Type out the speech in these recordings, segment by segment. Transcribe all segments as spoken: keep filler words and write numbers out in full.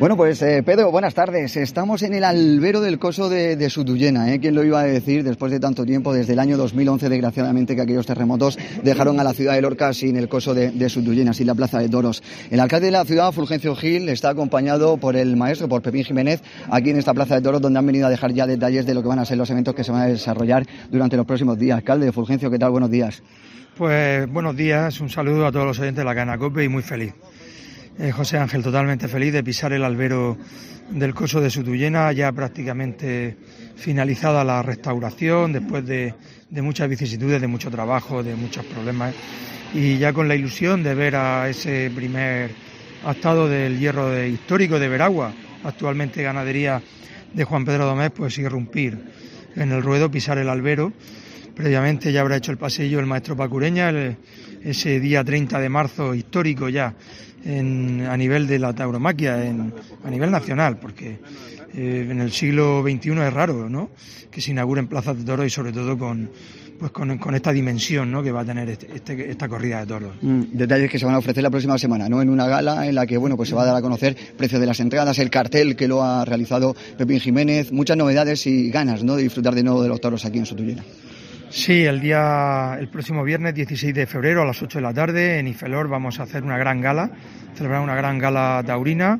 Bueno, pues eh, Pedro, buenas tardes. Estamos en el albero del coso de, de Sutuyena, ¿eh? ¿Quién lo iba a decir después de tanto tiempo? Desde el año dos mil once, desgraciadamente, que aquellos terremotos dejaron a la ciudad de Lorca sin el coso de, de Sutuyena, sin la plaza de toros. El alcalde de la ciudad, Fulgencio Gil, está acompañado por el maestro, por Pepín Jiménez, aquí en esta plaza de toros, donde han venido a dejar ya detalles de lo que van a ser los eventos que se van a desarrollar durante los próximos días. Alcalde, Fulgencio, ¿qué tal? Buenos días. Pues buenos días, un saludo a todos los oyentes de la cadena COPE y muy feliz. Eh, José Ángel, totalmente feliz de pisar el albero del coso de Sutuyena, ya prácticamente finalizada la restauración, después de, de muchas vicisitudes, de mucho trabajo, de muchos problemas, y ya con la ilusión de ver a ese primer actado del hierro de, histórico de Veragua, actualmente ganadería de Juan Pedro Domés, pues irrumpir en el ruedo, pisar el albero. Previamente ya habrá hecho el pasillo el maestro Paco Ureña, el, ese día treinta de marzo histórico ya en, a nivel de la tauromaquia, en, a nivel nacional, porque eh, en el siglo veintiuno es raro, ¿no?, que se inauguren plazas de toros y sobre todo con, pues con, con esta dimensión, ¿no?, que va a tener este, este, esta corrida de toros. Mm, detalles que se van a ofrecer la próxima semana, ¿no?, en una gala en la que, bueno, pues se va a dar a conocer precios de las entradas, el cartel que lo ha realizado Pepín Jiménez, muchas novedades y ganas, ¿no?, de disfrutar de nuevo de los toros aquí en Sutuyena. Sí, el día, el próximo viernes dieciséis de febrero a las ocho de la tarde en Ifelor vamos a hacer una gran gala, celebrar una gran gala taurina,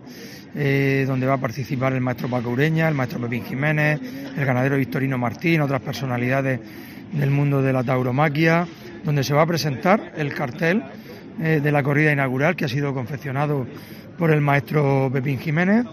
eh, donde va a participar el maestro Paco Ureña, el maestro Pepín Jiménez, el ganadero Victorino Martín, otras personalidades del mundo de la tauromaquia, donde se va a presentar el cartel eh, de la corrida inaugural que ha sido confeccionado por el maestro Pepín Jiménez,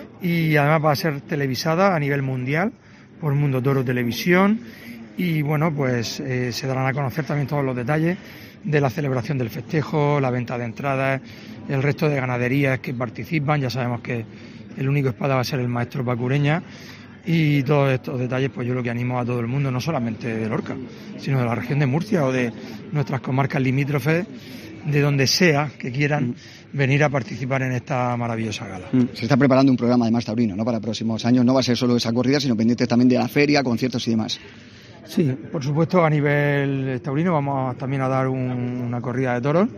y además va a ser televisada a nivel mundial por Mundo Toro Televisión. Y bueno, pues eh, se darán a conocer también todos los detalles de la celebración del festejo, la venta de entradas, el resto de ganaderías que participan. Ya sabemos que el único espada va a ser el maestro Paco Ureña, y todos estos detalles pues yo lo que animo a todo el mundo, no solamente de Lorca, sino de la región de Murcia o de nuestras comarcas limítrofes, de donde sea que quieran venir a participar en esta maravillosa gala. Se está preparando un programa además taurino, ¿no?, para próximos años. No va a ser solo esa corrida, sino pendientes también de la feria, conciertos y demás. Sí, por supuesto, a nivel taurino vamos también a dar un, una corrida de toros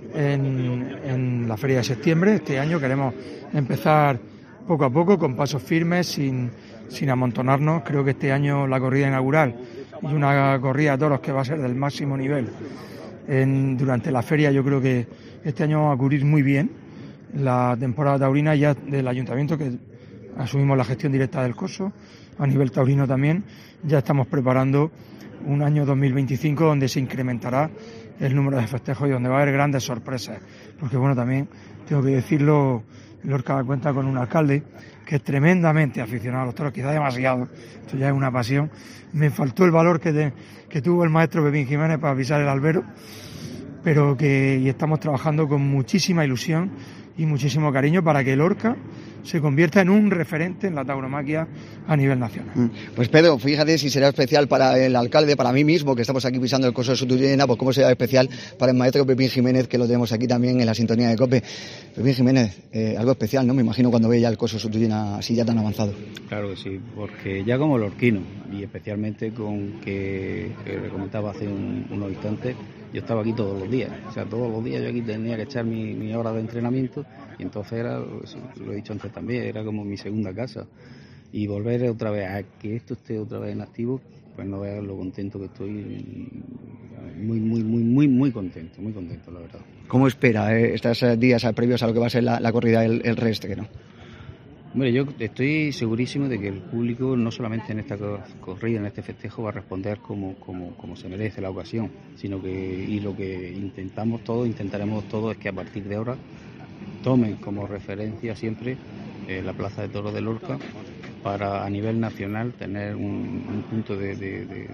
en, en la feria de septiembre. Este año queremos empezar poco a poco, con pasos firmes, sin, sin amontonarnos. Creo que este año la corrida inaugural y una corrida de toros que va a ser del máximo nivel en, durante la feria, yo creo que este año vamos a cubrir muy bien la temporada taurina ya del ayuntamiento, que asumimos la gestión directa del coso. A nivel taurino también ya estamos preparando un año dos mil veinticinco donde se incrementará el número de festejos y donde va a haber grandes sorpresas, porque bueno, también tengo que decirlo, Lorca cuenta con un alcalde que es tremendamente aficionado a los toros, quizá demasiado, esto ya es una pasión. Me faltó el valor que, de, que tuvo el maestro Pepín Jiménez para pisar el albero, pero que y estamos trabajando con muchísima ilusión y muchísimo cariño para que Lorca se convierta en un referente en la tauromaquia a nivel nacional. Pues Pedro, fíjate si será especial para el alcalde, para mí mismo, que estamos aquí pisando el coso de Sutuyena, pues cómo será especial para el maestro Pepín Jiménez, que lo tenemos aquí también en la sintonía de COPE. Pepín Jiménez, eh, algo especial, ¿no?, me imagino, cuando ve ya el coso de Sutuyena así ya tan avanzado. Claro que sí, porque ya como lorquino, y especialmente con que, que le comentaba hace un, unos instantes, yo estaba aquí todos los días, o sea, todos los días yo aquí tenía que echar mi, mi hora de entrenamiento, y entonces era, lo he dicho antes también, era como mi segunda casa, y volver otra vez a que esto esté otra vez en activo, pues no veas lo contento que estoy, muy, muy, muy, muy, muy contento, muy contento, la verdad. ¿Cómo espera eh, estos días previos a lo que va a ser la, la corrida el, el restre, ¿no? Hombre, yo estoy segurísimo de que el público, no solamente en esta corrida, en este festejo, va a responder como, como, como se merece la ocasión, sino que, y lo que intentamos todos, intentaremos todos, es que a partir de ahora tomen como referencia siempre eh, la Plaza de Toros de Lorca, para a nivel nacional tener un, un punto de, de, de,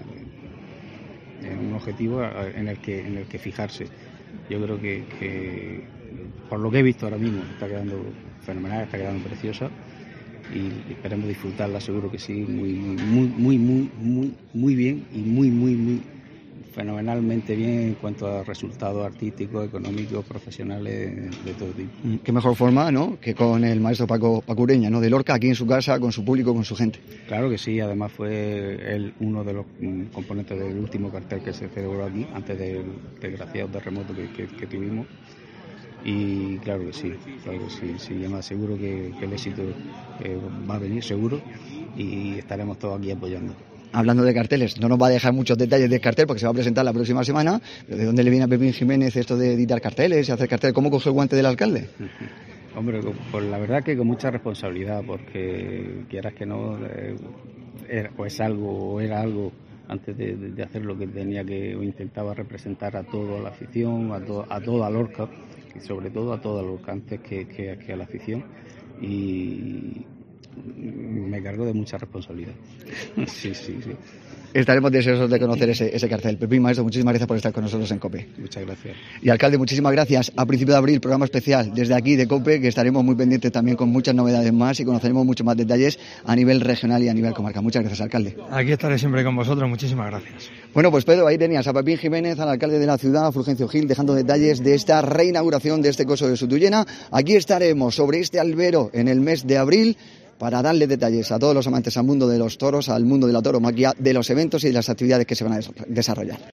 de un objetivo en el que, en el que fijarse. Yo creo que, que por lo que he visto ahora mismo está quedando fenomenal, está quedando preciosa, y esperemos disfrutarla, seguro que sí, muy muy muy muy muy muy bien y muy muy muy fenomenalmente bien en cuanto a resultados artísticos, económicos, profesionales, de todo tipo. Qué mejor forma, ¿no?, que con el maestro Paco, Paco Ureña, ¿no?, de Lorca, aquí en su casa, con su público, con su gente. Claro que sí, además fue él uno de los componentes del último cartel que se celebró aquí, antes del desgraciado terremoto que, que, que tuvimos. y claro que sí, claro que sí, sí, además seguro que, que el éxito eh, va a venir seguro y estaremos todos aquí apoyando. Hablando de carteles, no nos va a dejar muchos detalles del cartel porque se va a presentar la próxima semana, pero ¿de dónde le viene a Pepín Jiménez esto de editar carteles y hacer carteles? ¿Cómo coge el guante del alcalde? Hombre, pues la verdad que con mucha responsabilidad, porque quieras que no, eh, era, o es algo, o era algo antes de, de hacer lo que tenía que, o intentaba representar a toda la afición, a, to, a toda Lorca, y sobre todo a toda Lorca antes que, que, que a la afición, y me cargo de mucha responsabilidad. Sí, sí, sí. Estaremos deseosos de conocer ese, ese cartel. Pepín, maestro, muchísimas gracias por estar con nosotros en COPE. Muchas gracias. Y alcalde, muchísimas gracias. A principio de abril, programa especial desde aquí de COPE, que estaremos muy pendientes también con muchas novedades más y conoceremos muchos más detalles a nivel regional y a nivel comarca. Muchas gracias, alcalde. Aquí estaré siempre con vosotros. Muchísimas gracias. Bueno, pues Pedro, ahí tenías a Pepín Jiménez, al alcalde de la ciudad, Fulgencio Gil, dejando detalles de esta reinauguración de este coso de Sutuyena. Aquí estaremos sobre este albero en el mes de abril, para darle detalles a todos los amantes al mundo de los toros, al mundo de la tauromaquia, de los eventos y de las actividades que se van a desarrollar.